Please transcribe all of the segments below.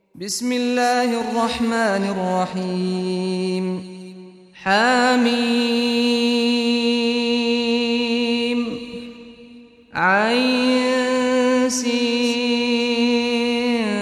بسم الله الرحمن الرحيم حميم عين سين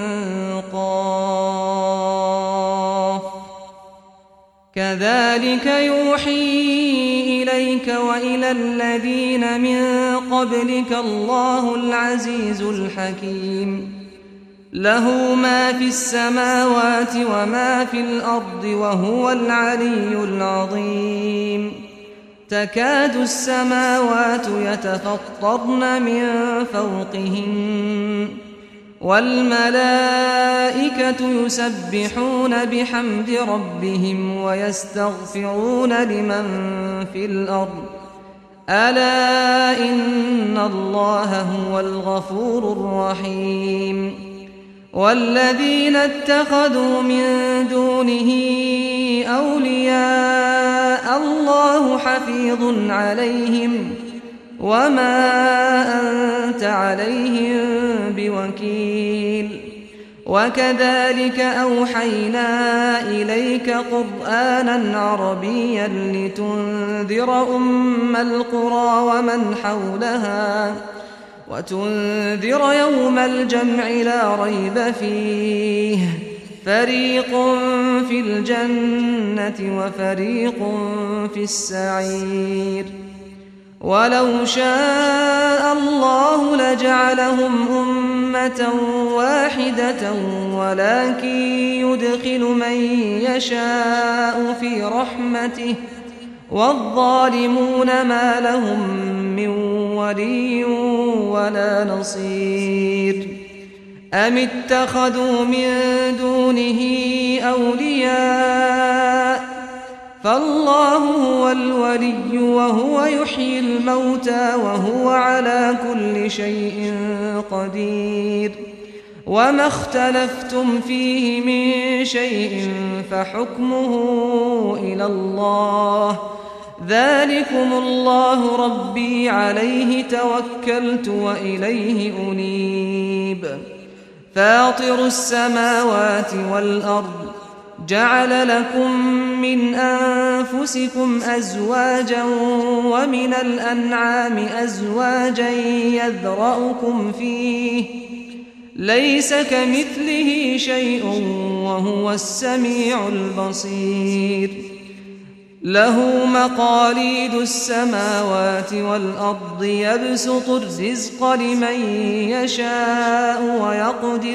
قاف كذلك يوحي إليك وإلى الذين من قبلك الله العزيز الحكيم له ما في السماوات وما في الأرض وهو العلي العظيم تكاد السماوات يتفطرن من فوقهن والملائكة يسبحون بحمد ربهم ويستغفرون لمن في الأرض ألا إن الله هو الغفور الرحيم والذين اتخذوا من دونه أولياء الله حفيظ عليهم وما أنت عليهم بوكيل وكذلك أوحينا إليك قرآنا عربيا لتنذر أم القرى ومن حولها وتنذر يوم الجمع لا ريب فيه فريق في الجنة وفريق في السعير ولو شاء الله لجعلهم أمة واحدة ولكن يدخل من يشاء في رحمته والظالمون ما لهم من ولي ولا نصير أم اتخذوا من دونه أولياء فالله هو الولي وهو يحيي الموتى وهو على كل شيء قدير وما اختلفتم فيه من شيء فحكمه إلى الله ذلكم الله ربي عليه توكلت وإليه أنيب فاطر السماوات والأرض جعل لكم من أنفسكم أزواجا ومن الأنعام أزواجا يذرأكم فيه ليس كمثله شيء وهو السميع البصير له مقاليد السماوات والأرض يبسط الرزق لمن يشاء ويقدر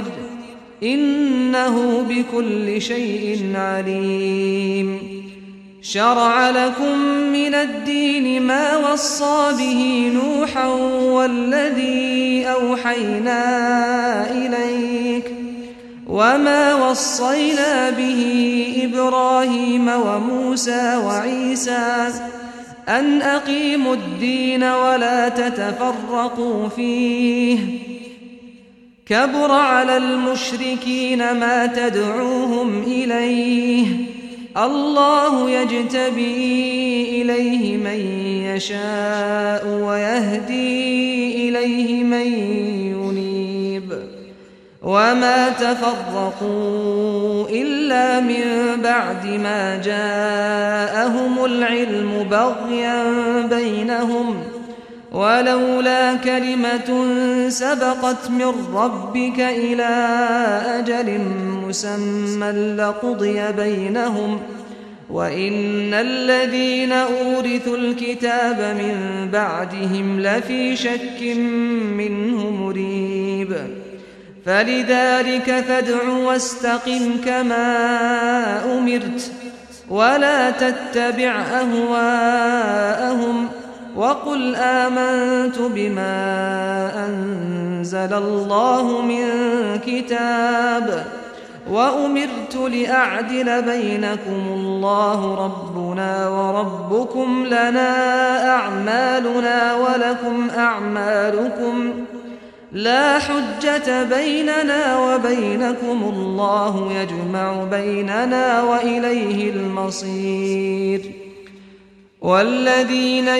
إنه بكل شيء عليم شرع لكم من الدين ما وصى به نوحا والذي أوحينا إليك وما وصينا به إبراهيم وموسى وعيسى أن أقيموا الدين ولا تتفرقوا فيه كبر على المشركين ما تدعوهم إليه الله يجتبي إليه من يشاء ويهدي إليه من ينيب وما تفرقوا إلا من بعد ما جاءهم العلم بغيا بينهم ولولا كلمة سبقت من ربك إلى أجل مسمى لقضي بينهم وإن الذين أورثوا الكتاب من بعدهم لفي شك منه مريب فلذلك فادع واستقم كما أمرت ولا تتبع أهواءهم وقل آمنت بما أنزل الله من كتاب وأمرت لأعدل بينكم الله ربنا وربكم لنا أعمالنا ولكم أعمالكم لا حجة بيننا وبينكم الله يجمع بيننا وإليه المصير والذين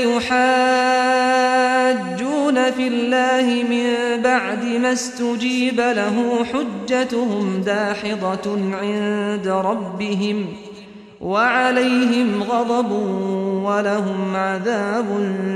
يحاجون في الله من بعد ما استجيب له حجتهم داحضة عند ربهم وعليهم غضب ولهم عذاب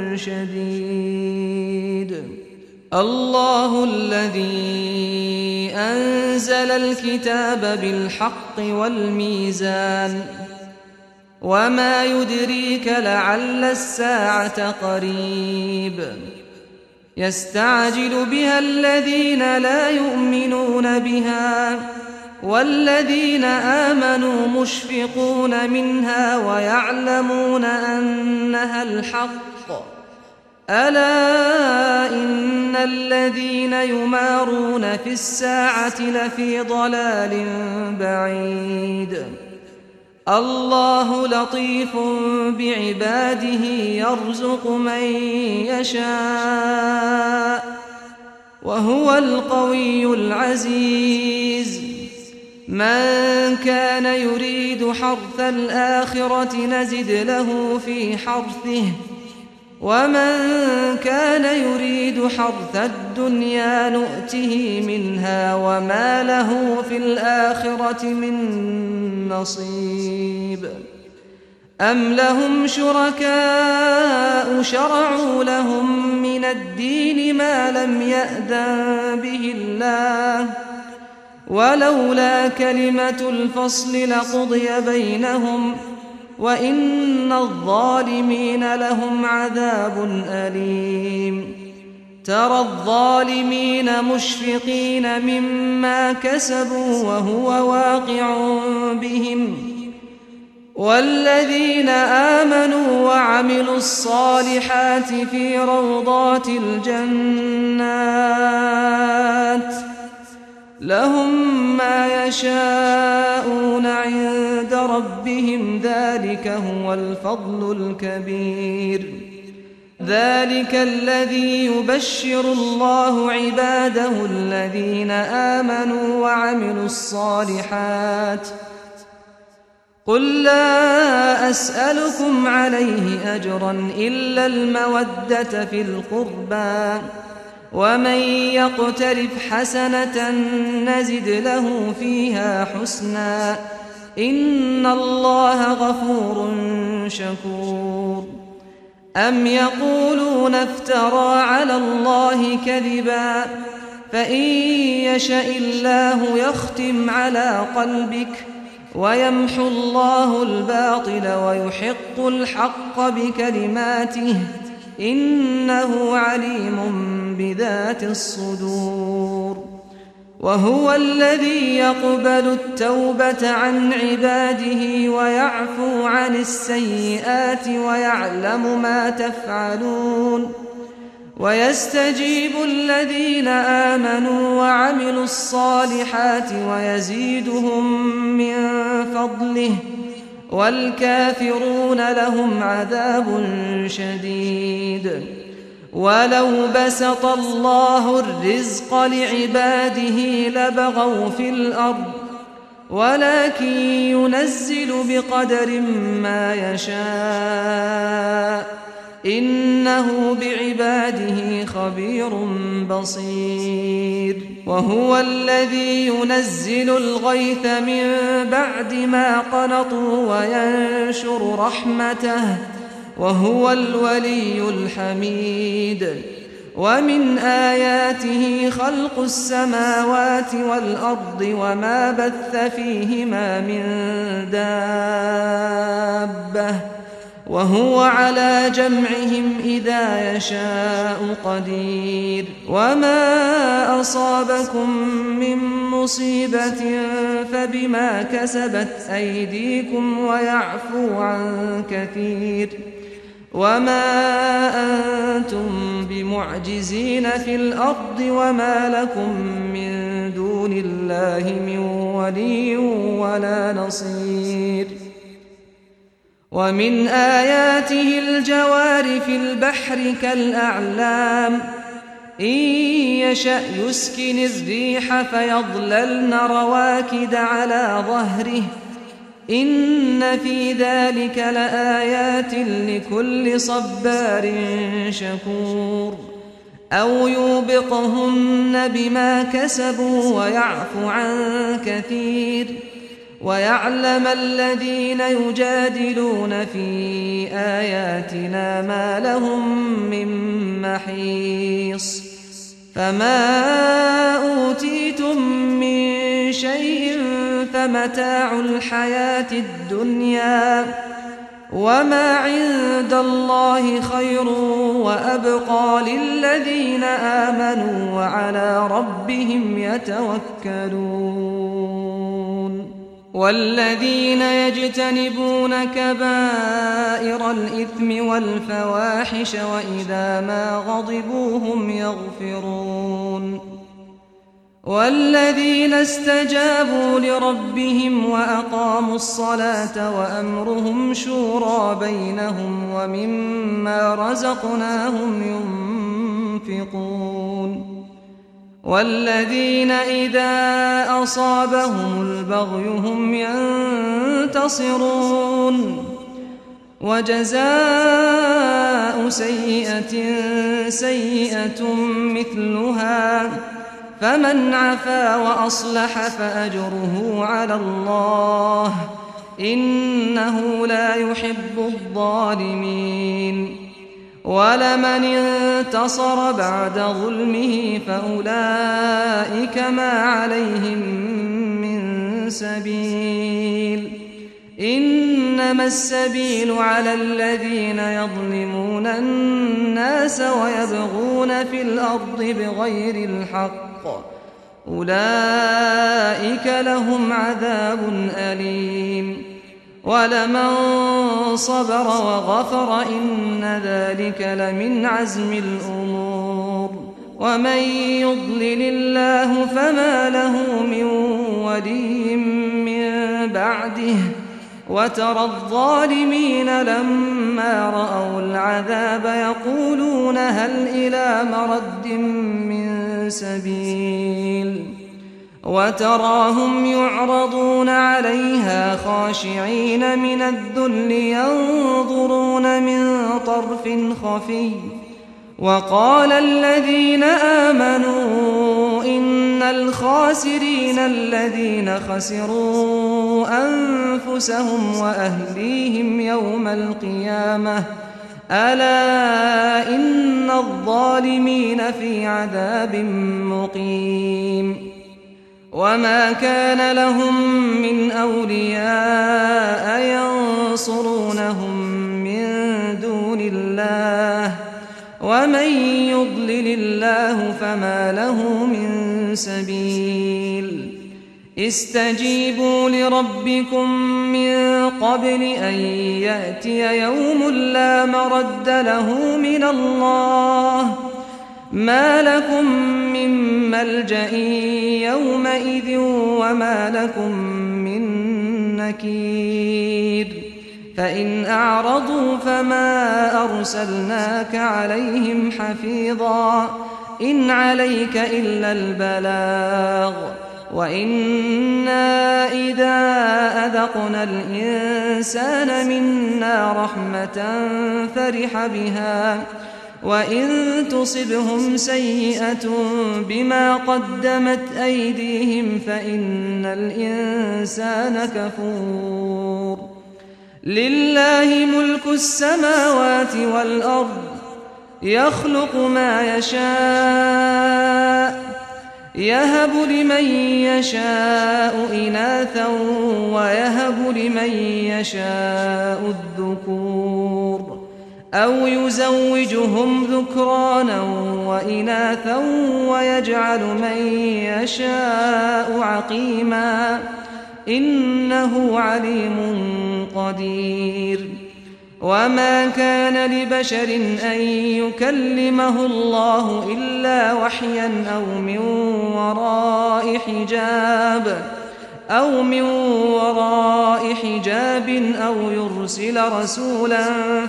شديد. الله الذي أنزل الكتاب بالحق والميزان وما يدريك لعل الساعة قريب يستعجل بها الذين لا يؤمنون بها والذين آمنوا مشفقون منها ويعلمون أنها الحق ألا إن الذين يمارون في الساعة لفي ضلال بعيد. الله لطيف بعباده يرزق من يشاء وهو القوي العزيز. من كان يريد حرث الآخرة نزد له في حرثه ومن كان يريد حرث الدنيا نؤته منها وما له في الآخرة من نصيب. أم لهم شركاء شرعوا لهم من الدين ما لم يأذن به الله ولولا كلمة الفصل لقضي بينهم وإن الظالمين لهم عذاب أليم. ترى الظالمين مشفقين مما كسبوا وهو واقع بهم والذين آمنوا وعملوا الصالحات في روضات الجنات لهم ما يشاءون عند ربهم ذلك هو الفضل الكبير. ذلك الذي يبشر الله عباده الذين آمنوا وعملوا الصالحات. قل لا أسألكم عليه أجرا إلا المودة في القربى ومن يقترف حسنة نزد له فيها حسنا إن الله غفور شكور. أم يقولون افترى على الله كذبا فإن يشأ الله يختم على قلبك ويمحو الله الباطل ويحق الحق بكلماته إنه عليم بذات الصدور. وهو الذي يقبل التوبة عن عباده ويعفو عن السيئات ويعلم ما تفعلون ويستجيب الذين آمنوا وعملوا الصالحات ويزيدهم من فضله والكافرون لهم عذاب شديد. ولو بسط الله الرزق لعباده لبغوا في الأرض ولكن ينزل بقدر ما يشاء إنه بعباده خبير بصير. وهو الذي ينزل الغيث من بعد ما قنطوا وينشر رحمته وهو الولي الحميد. ومن آياته خلق السماوات والأرض وما بث فيهما من دابة وهو على جمعهم إذا يشاء قدير. وما أصابكم من مصيبة فبما كسبت أيديكم ويعفو عن كثير. وما أنتم بمعجزين في الأرض وما لكم من دون الله من ولي ولا نصير. ومن آياته الجوار في البحر كالأعلام إن يشأ يسكن الريح فيظللن رواكد على ظهره إن في ذلك لآيات لكل صبار شكور أو يوبقهن بما كسبوا ويعفو عن كثير ويعلم الذين يجادلون في آياتنا ما لهم من محيص فما أوتيتم من شيء فمتاع الحياة الدنيا وما عند الله خير وأبقى للذين آمنوا وعلى ربهم يتوكلون والذين يجتنبون كبائر الإثم والفواحش وإذا ما غضبوا هم يغفرون والذين استجابوا لربهم وأقاموا الصلاة وأمرهم شورى بينهم ومما رزقناهم ينفقون والذين إذا أصابهم البغي هم ينتصرون وجزاء سيئة سيئة مثلها فمن عفا وأصلح فأجره على الله إنه لا يحب الظالمين ولمن انتصر بعد ظلمه فأولئك ما عليهم من سبيل إنما السبيل على الذين يظلمون الناس ويبغون في الأرض بغير الحق أولئك لهم عذاب أليم ولمن صبر وغفر إن ذلك لمن عزم الأمور ومن يضلل الله فما له من ولي من بعده وترى الظالمين لما رأوا العذاب يقولون هل إلى مرد من سبيل وتراهم يعرضون عليها خاشعين من الذل ينظرون من طرف خفي وقال الذين آمنوا إن الخاسرين الذين خسروا أنفسهم وأهليهم يوم القيامة ألا إن الظالمين في عذاب مقيم وما كان لهم من أولياء ينصرونهم من دون الله ومن يضلل الله فما له من سبيل استجيبوا لربكم من قبل أن يأتي يوم لا مرد له من الله ما لكم من ملجأ يومئذ وما لكم من نكير فإن أعرضوا فما أرسلناك عليهم حفيظا إن عليك إلا البلاغ وإنا إذا أذقنا الإنسان منا رحمة فرح بها وإن تصبهم سيئة بما قدمت أيديهم فإن الإنسان كفور لله ملك السماوات والأرض يخلق ما يشاء يهب لمن يشاء إناثا ويهب لمن يشاء الذكور أو يزوجهم ذكرانا وإناثا ويجعل من يشاء عقيما إنه عليم قدير وما كان لبشر أن يكلمه الله إلا وحيا أو من وراء حجاب أو يرسل رسولا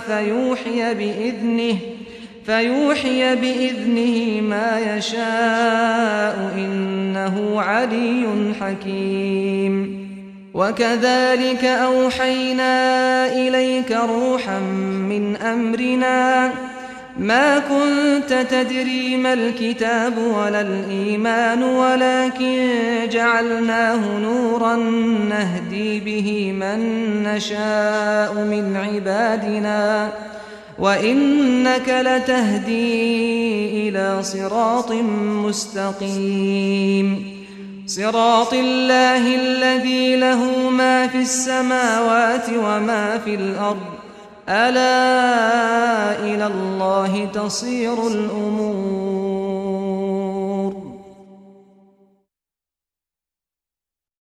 فيوحي بإذنه ما يشاء إنه علي حكيم وكذلك أوحينا إليك روحا من أمرنا ما كنت تدري ما الكتاب ولا الإيمان ولكن جعلناه نورا نهدي به من نشاء من عبادنا وإنك لتهدي إلى صراط مستقيم صراط الله الذي له ما في السماوات وما في الأرض ألا إلى الله تصير الأمور